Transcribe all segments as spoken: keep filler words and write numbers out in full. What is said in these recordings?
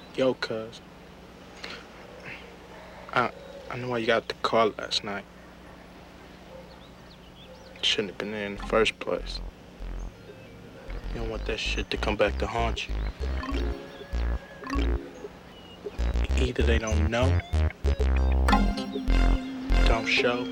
Yo, cuz. I, I know why you got the call last night. Shouldn't have been there in the first place. You don't want that shit to come back to haunt you. Either they don't know, don't show,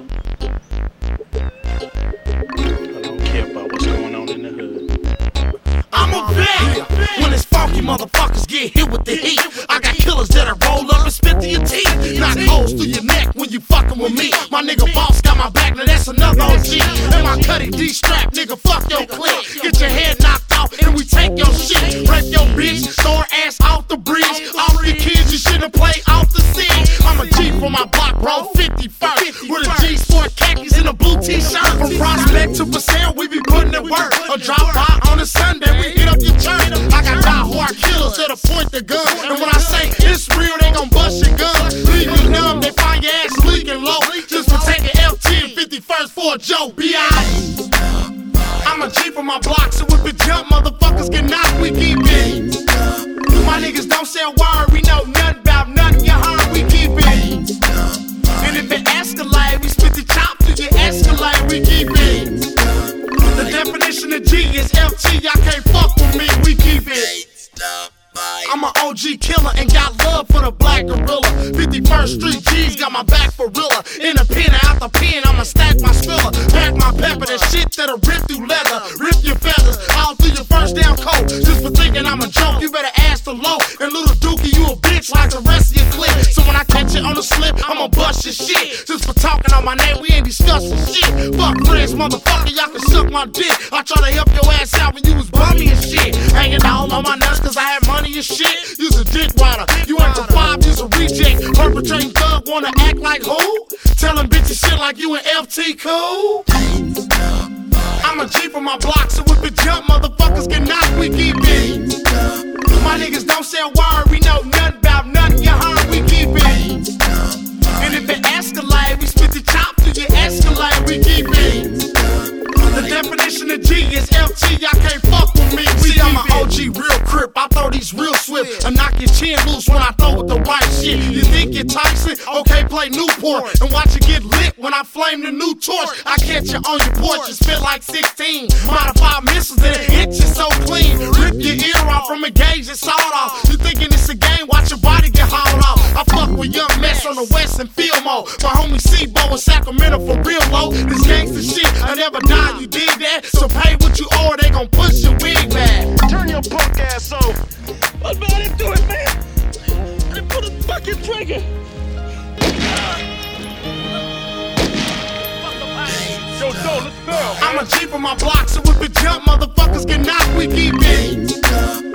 or don't care about what's going on in the hood. I'm a vet. When it's funky, motherfuckers get hit with the heat. I got killers that'll roll up and spit to your teeth. Knock holes through your neck when you fucking with me. My nigga boss got my back, now that's another O G. And my cutty D-strap, nigga, fuck your clique. Get your head knocked off and we take your shit. Rape your bitch, throw her ass off the bridge. Off your kids, you should've played off the scene. I'm a G for my block, bro, fifty-first. With a G-sport khakis and a blue t-shirt. From Prospect to Paseo, we be putting in work. A drop by on a Sunday, we hit up your church. I got die-hard killers that'll point the gun. And when I say it's real, they gon' bust your gun. Leave you numb, they find your ass leaking low. Just for taking L T and fifty-first for a joke, B I I'm a G for my block, so if it jump, motherfuckers get knocked, we keep it. My niggas don't say a word, we know nothing about nothing, you heard, we keep it. And if it escalate, we spit the chop to your escalate, we keep it. The definition of G is F T, y'all can't fuck with me, we keep it. I'm an O G killer and got love for the black gorilla. fifty-first Street G's got my back for real. In a pen out the pen, I'ma stack my spiller. Pack my pepper, that shit that'll rip through leather. Rip your feathers, all through your first down coat. Just for thinking I'm a joke, you better ask the low. And little Dookie, you a bitch like the rest of your clique. So when I catch it on the slip, I'ma bust your shit. Just for talking on my name, we ain't discussing shit. Fuck friends, motherfucker, y'all can suck my dick. I try to help your ass out when you was bummy and shit. Hanging all on my nuts cause I had money and shit. You's a dick rider, you ain't from five, you's a reject. Perpetrating thug, wanna act like who? Telling bitches shit like you and F T cool? I'm a G for my block, so if it jump, motherfuckers get knocked, we keep it. My niggas don't say a word, we know nothing about nothing, you heard, we keep it. And if it escalate, we spit the chop to your escalate, we keep it. The definition of G is F T, y'all can't fuck with me. See, I'm an O G real crip, I throw these real swift. I knock your chin loose when I throw with the right shit. You think you're Tyson? Okay, play Newport and watch it get lit when I flame the new torch. I catch you on your porch and spit like sixteen. Modified missiles that hit you so clean. Rip your ear off from a gauge and sawed off. You thinking it's a game, watch your body get hauled off. I fuck with Young Mess on the West and Fillmore. My homie C-Bo in Sacramento for real low. This gangsta shit, I never die, you dig that? So pay what you owe, they gon' push your wig back. Turn your punk ass on. What man, I didn't do it, man. I didn't pull the fucking trigger. Yo, Joe, let's go. I'm a G for my block, so if it jump, motherfuckers get knocked, we keep it.